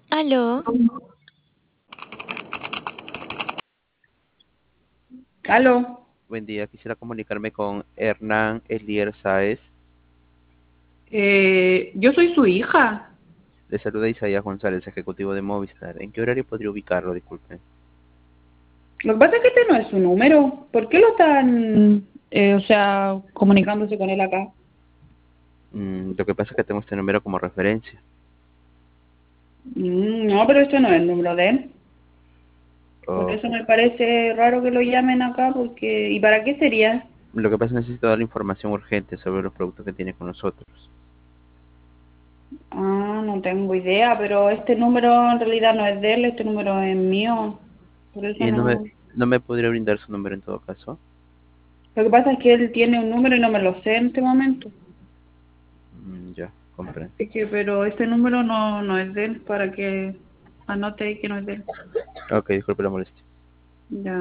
Aló, Aló, Buen día, quisiera comunicarme con Hernán Elier Sáez. yo soy su hija. Le saluda Isaías González, ejecutivo de Movistar. ¿En qué horario podría ubicarlo? Disculpe. Lo que pasa es que este no es su número. ¿Por qué lo están, comunicándose con él acá? Lo que pasa es que tengo este número como referencia. No, pero este no es el número de él. Por Ok. eso me parece raro que lo llamen acá, porque... ¿Y para qué sería? Lo que pasa es que necesito darle información urgente sobre los productos que tiene con nosotros. Ah, no tengo idea, pero este número en realidad no es de él, este número es mío. Por eso ¿Y no... no me podría brindar su número en todo caso? Lo que pasa es que él tiene un número y no me lo sé en este momento. Ya, comprendo. Así que, pero este número no es de él, para que anote ahí que no es de él. Ok, disculpe la molestia. Ya.